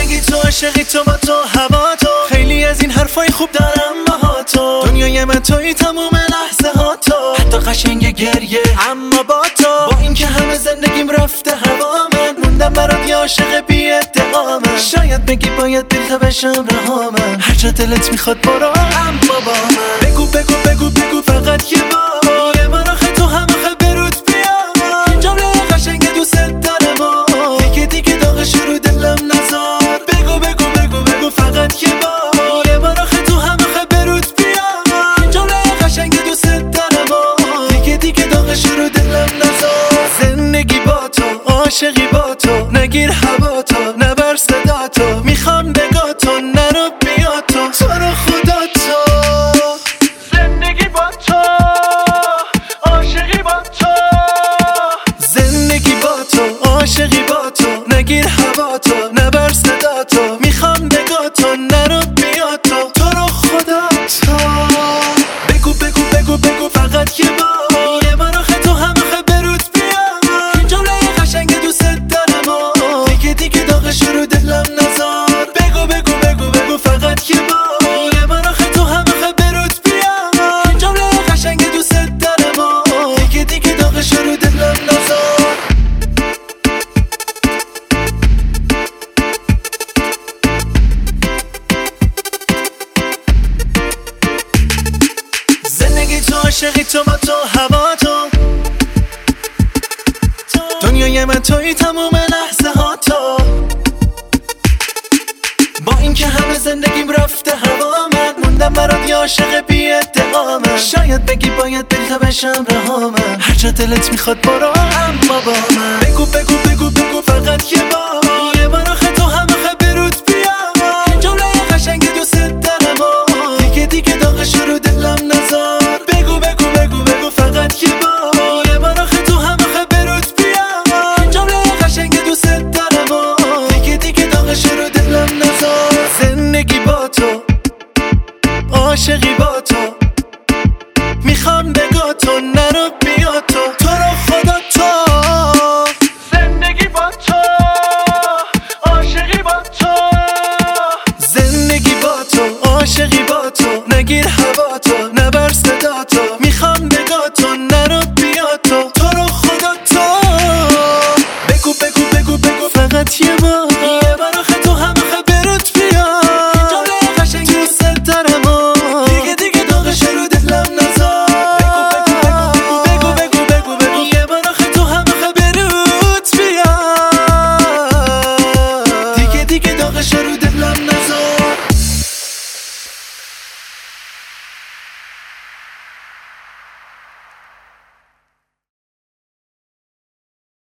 زندگی تو، عاشقی تو، با تو، هوا تو، خیلی از این حرفای خوب دارم با تو. دنیای من توی تموم لحظه ها تو، حتی قشنگ گریه اما با تو. با اینکه همه زندگیم رفته هوا، من موندم برات یه عاشق بی ادعا. من شاید بگی باید دل تا بشم رها، من هر جا دلت میخواد برو اما با من. بگو بگو بگو بگو فقط یه بار، یه بار آخه تو هم آخه برود بیام. این جمله قشنگ دوست دارم و دیگه داغش رو دلم نذار. بگو بگو بگو بگو فقط یه بار، یه بار آخه تو هم آخه برود بیام. این جمله قشنگ دوست دارم و دیگه داغش رو دلم نذار. زندگی با تو، عاشقی با تو، نگیر هوا تو، نبر صدا تو، میخوام بگا تو، نرو بیا تو، تو رو خدا تو. زندگی با تو، عاشقی با تو، زندگی با تو، عاشقی با تو، نگیر هوا تو، نبر صدا تو، میخوام بگا تو، نرو بیا تو، تو رو خدا تو. بگو بگو بگو بگو فقط یه بار، یه بار آخه تو هم آخه برود بیا. این جمله قشنگ دوست دارم و دیگه داغش رو دلم نذار. بگو بگو بگو بگو فقط یه بار، یه بار آخه تو هم آخه برود بیا. این جمله قشنگ دوست دارم و دیگه داغش رو دلم نذار. زندگی تو، عاشقی تو، با تو، هوا تو، دنیای من توی تموم لحظه ها تو. با اینکه همه زندگیم رفته هوا، من موندم برات یه عاشق بی ادعا. من شاید بگی باید دل تا بشم رها، من هر جا دلت میخواد برو اما با من. بگو بگو بگو بگو فقط یه بار، یه بار آخه تو هم آخه برود بیا. این جمله قشنگ دوست دارم و دیگه داغش رو دلم نذار. بگو بگو بگو بگو فقط یه بار، یه بار آخه تو هم آخه برود بیا. این جمله قشنگ دوست دارم و دیگه داغش رو دلم نذار. زندگی با تو، عاشقی با تو، میخوام بگا تو، نرو بیا تو، تو رو خدا تو. زندگی با تو، عاشقی با تو، زندگی با تو، عاشقی با تو، نگیر هوا تو، نبر صدا تو، میخوام بگا تو، نرو بیا تو، تو رو خدا تو. بگو بگو بگو بگو فقط یه بار، یه بار آخه تو هم آخه برود بیا. این جمله قشنگ دوست دارم و دیگه داغش رو دلم نذار. بگو بگو بگو بگو بگو یه بار آخه تو هم آخه برود بیا. دیگه داغش رو دلم نذار.